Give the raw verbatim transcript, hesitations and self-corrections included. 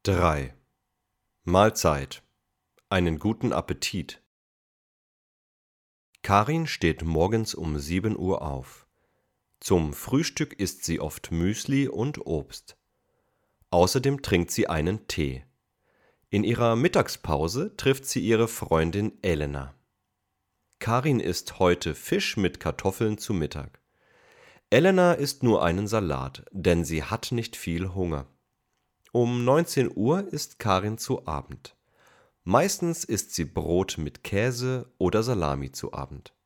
drei. Mahlzeit. Einen guten Appetit. Karin steht morgens um sieben Uhr auf. Zum Frühstück isst sie oft Müsli und Obst. Außerdem trinkt sie einen Tee. In ihrer Mittagspause trifft sie ihre Freundin Elena. Karin isst heute Fisch mit Kartoffeln zu Mittag. Elena isst nur einen Salat, denn sie hat nicht viel Hunger. Um neunzehn Uhr isst Karin zu Abend. Meistens isst sie Brot mit Käse oder Salami zu Abend.